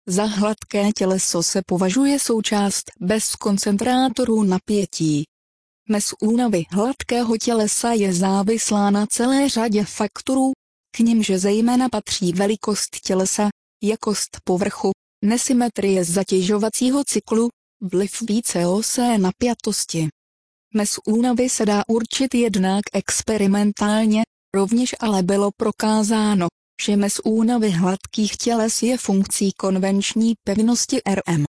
Za hladké těleso se považuje součást bez koncentrátorů napětí. Mez únavy hladkého tělesa je závislá na celé řadě faktorů, k nimž zejména patří velikost tělesa, jakost povrchu, nesymetrie zatěžovacího cyklu, vliv víceosé napjatosti. Mez únavy se dá určit jednak experimentálně, rovněž ale bylo prokázáno, že mez únavy hladkých těles je funkcí konvenční pevnosti Rm.